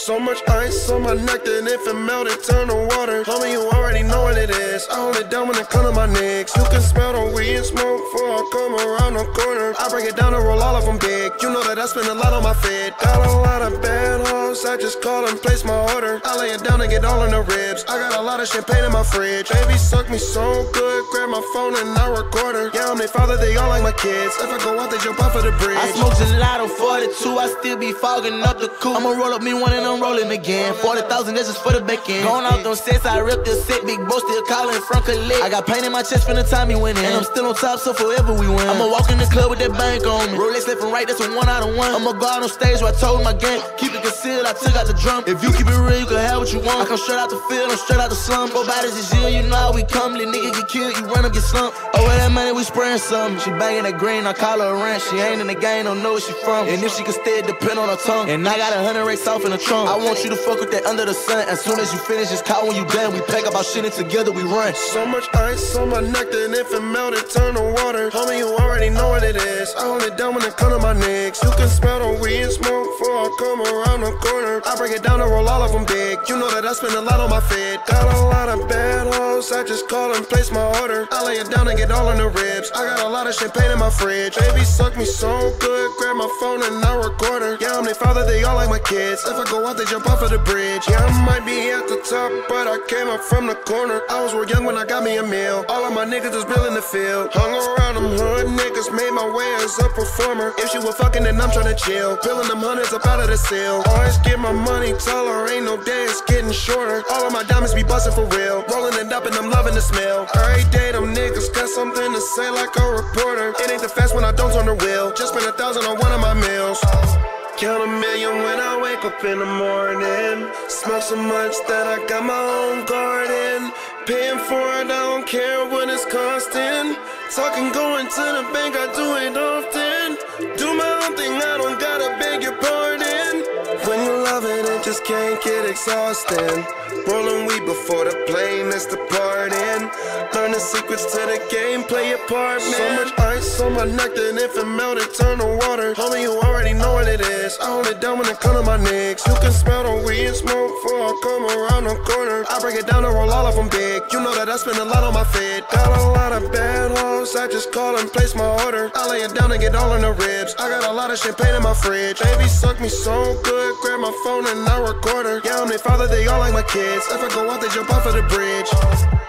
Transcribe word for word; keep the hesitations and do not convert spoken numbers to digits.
So much ice on my neck that if it melted, turn to water. Homie, you already know what it is. I hold it down when it come to my nicks. You can smell the weed and smoke before I come around the corner. I break it down and roll all of them big. You know that I spend a lot on my fit. Got a lot of bad hoes, I just call and place my order. I lay it down and get all in the ribs. I got a lot of champagne in my fridge. Baby suck me so good, grab my phone and I record her. Yeah, I'm their father, they all like my kids. If I go out, they jump off of the bridge. I smoke gelato forty-two, I still be fogging up the coupe. I'ma roll up me one and I'm rolling again. forty thousand, that's just for the back end. Going out them sets, I ripped this set. Big bro still calling from collect. I got pain in my chest from the time he went in. And I'm still on top, so forever we win. I'ma walk in the club with that bank on me. Rolex left and right, that's a one out of one. I'ma go out on stage where I told my gang, keep it concealed, I took out the drum. If you keep it real, you can have what you want. I come straight out the field, I'm straight out the slum. Four bodies is you, you know how we come. Little nigga get killed, you run up, get slumped. Over that money, we spraying something. She banging that green, I call her a ranch. She ain't in the game, don't know where she from. And if she can stay, it depend on her tongue. And I got a hundred racks off in the trunk. I want you to fuck with that under the sun. As soon as you finish, just call when you done. We pack up our shit and together we run. So much ice on my neck that if it melted, turn to water. Homie, you already know what it is. I hold it down when it come to my nicks. You can smell the weed and smoke before I come around the corner. I break it down and roll all of them big. You know that I spend a lot on my fit. Got a lot of bad hoes, I just call and place my order. I lay it down and get all in the ribs. I got a lot of champagne in my fridge. Baby suck me so good, grab my phone and I record her. Yeah, I'm their father, they all like my kids. If I go out, they jump off of the bridge. Yeah, I might be at the top, but I came up from the corner. I was real young when I got me a meal. All of my niggas is real in the field. Hung around them hood niggas, made my way as a performer. If she was fucking, then I'm tryna chill. Peeling them hundreds up out of the seal. Always get my money taller, ain't no day it's getting shorter. All of my diamonds be bustin' for real. Rolling it up and I'm loving the smell. Every day them niggas got something to say like a reporter. It ain't the fast when I don't turn the wheel. Just spend a thousand on one of my meals. Count a million when I wake up in the morning. Smoke so much that I got my own garden. Paying for it, I don't care what it's costing. Talking going to the bank, I do it often. Do my own thing, I don't gotta beg your pardon. When you love it, it just can't get exhausting. Rolling weed before the plane is departing. Learn the secrets to the game, play your part, man. So much ice on my neck that if it melted, turn to water. Homie, you already know what it is. I hold it down when it come to my nicks. You can smell the weed and smoke before I come around the corner. I break it down and roll all of them big. You know that I spend a lot on my fit. Got a lot of bad hoes, I just call and place my order. I lay it down and get all in the ribs. I got a lot of champagne in my fridge. Baby suck me so good, grab my phone and I record her. Yeah, I'm their father, they all like my kids. If I go out, they jump off of the bridge.